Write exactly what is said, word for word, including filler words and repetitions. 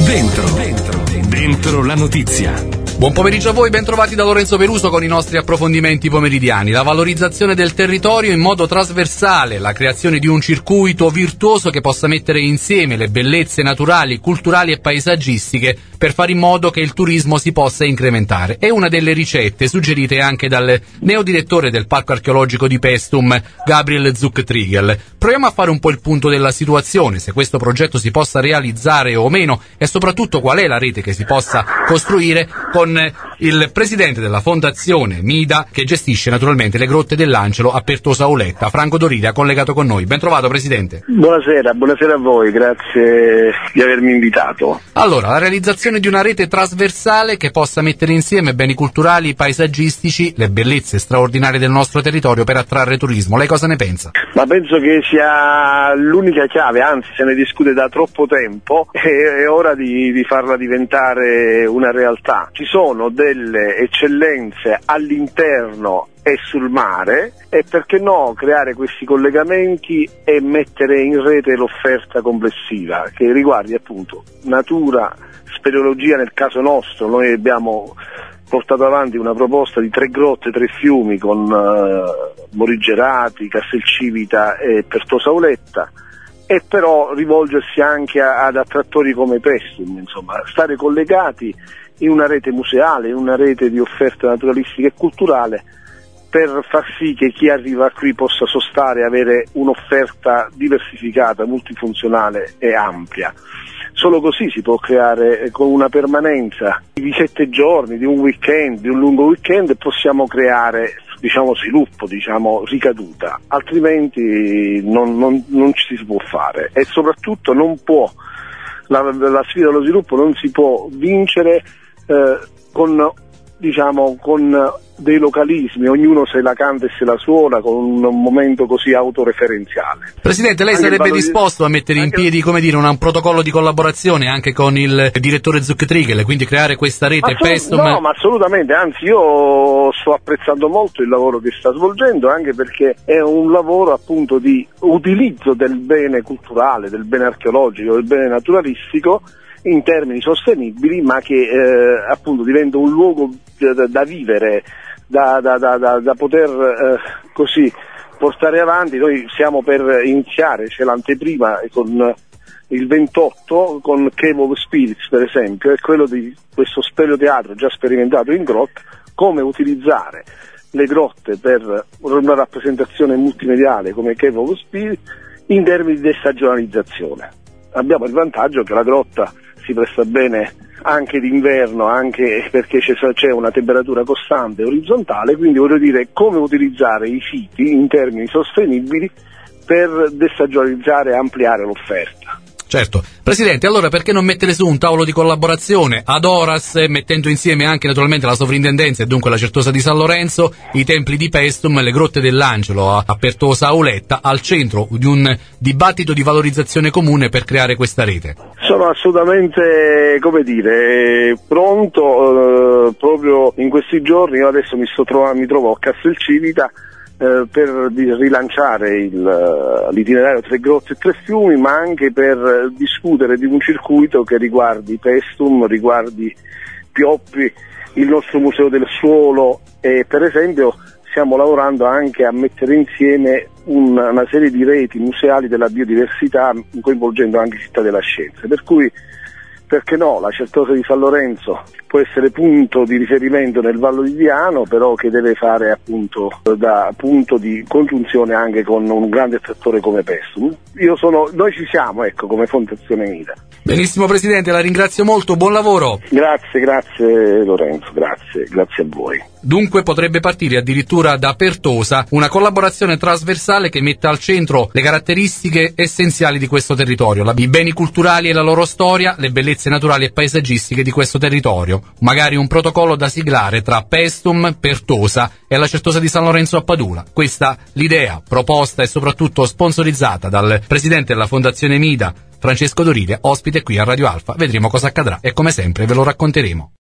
Dentro, dentro, dentro la notizia. Buon pomeriggio a voi, bentrovati da Lorenzo Peruso con i nostri approfondimenti pomeridiani. La valorizzazione del territorio in modo trasversale, la creazione di un circuito virtuoso che possa mettere insieme le bellezze naturali, culturali e paesaggistiche per fare in modo che il turismo si possa incrementare. È una delle ricette suggerite anche dal neodirettore del Parco Archeologico di Paestum, Gabriel Zucktriegel. Proviamo a fare un po' il punto della situazione, se questo progetto si possa realizzare o meno e soprattutto qual è la rete che si possa costruire con il presidente della fondazione Mida che gestisce naturalmente le grotte dell'Angelo a Pertosa Auletta, Franco Dorilia, collegato con noi. Ben trovato, presidente. Buonasera, buonasera a voi, grazie di avermi invitato. Allora, la realizzazione di una rete trasversale che possa mettere insieme beni culturali, paesaggistici, le bellezze straordinarie del nostro territorio per attrarre turismo. Lei cosa ne pensa? Ma penso che sia l'unica chiave, anzi se ne discute da troppo tempo, e è ora di, di farla diventare una realtà. Ci sono delle eccellenze all'interno e sul mare e perché no creare questi collegamenti e mettere in rete l'offerta complessiva che riguardi appunto natura, speleologia. Nel caso nostro noi abbiamo portato avanti una proposta di tre grotte, tre fiumi con uh, Morigerati, Castelcivita e Pertosa Auletta, e però rivolgersi anche a, ad attrattori come Paestum, insomma stare collegati in una rete museale, in una rete di offerta naturalistica e culturale per far sì che chi arriva qui possa sostare e avere un'offerta diversificata, multifunzionale e ampia. Solo così si può creare, con una permanenza di sette giorni, di un weekend, di un lungo weekend, possiamo creare diciamo sviluppo, diciamo ricaduta, altrimenti non, non, non ci si può fare e soprattutto non può, la, la sfida dello sviluppo non si può vincere eh, con diciamo con dei localismi, ognuno se la canta e se la suona con un momento così autoreferenziale. Presidente, lei anche sarebbe di... disposto a mettere in piedi, come dire, un, un protocollo di collaborazione anche con il direttore Zucktriegel, quindi creare questa rete Assolut- Paestum? No, ma assolutamente, anzi io sto apprezzando molto il lavoro che sta svolgendo, anche perché è un lavoro appunto di utilizzo del bene culturale, del bene archeologico, del bene naturalistico in termini sostenibili, ma che eh, appunto diventa un luogo da, da vivere, da, da, da, da, da poter eh, così portare avanti. Noi siamo per iniziare, c'è l'anteprima con il ventotto con Cave of Spirits per esempio, è quello di questo speleoteatro già sperimentato in grotte, come utilizzare le grotte per una rappresentazione multimediale come Cave of Spirits in termini di destagionalizzazione. Abbiamo il vantaggio che la grotta si presta bene anche d'inverno, anche perché c'è una temperatura costante e orizzontale, quindi voglio dire come utilizzare i siti in termini sostenibili per destagionalizzare e ampliare l'offerta. Certo. Presidente, allora perché non mettere su un tavolo di collaborazione ad horas, mettendo insieme anche naturalmente la sovrintendenza e dunque la Certosa di San Lorenzo, i templi di Paestum, le grotte dell'Angelo a, a Pertosa Auletta, al centro di un dibattito di valorizzazione comune per creare questa rete? Sono assolutamente, come dire, pronto, eh, proprio in questi giorni. Io adesso mi, sto trov- mi trovo a Castelcivita eh, per rilanciare il, l'itinerario Tre Grotte e Tre Fiumi, ma anche per discutere di un circuito che riguardi Paestum, riguardi Pioppi, il nostro Museo del Suolo e per esempio stiamo lavorando anche a mettere insieme una, una serie di reti museali della biodiversità coinvolgendo anche Città della Scienza, per cui perché no, la Certosa di San Lorenzo può essere punto di riferimento nel Vallo di Diano, però che deve fare appunto da punto di congiunzione anche con un grande attrattore come Paestum. Io sono, noi ci siamo, ecco, come Fondazione Mida. Benissimo Presidente, la ringrazio molto, buon lavoro. Grazie, grazie Lorenzo, grazie, grazie a voi. Dunque potrebbe partire addirittura da Pertosa una collaborazione trasversale che metta al centro le caratteristiche essenziali di questo territorio, i beni culturali e la loro storia, le bellezze naturali e paesaggistiche di questo territorio. Magari un protocollo da siglare tra Paestum, Pertosa e la Certosa di San Lorenzo a Padula. Questa l'idea, proposta e soprattutto sponsorizzata dal presidente della Fondazione Mida, Francesco Dorilia, ospite qui a Radio Alfa. Vedremo cosa accadrà e come sempre ve lo racconteremo.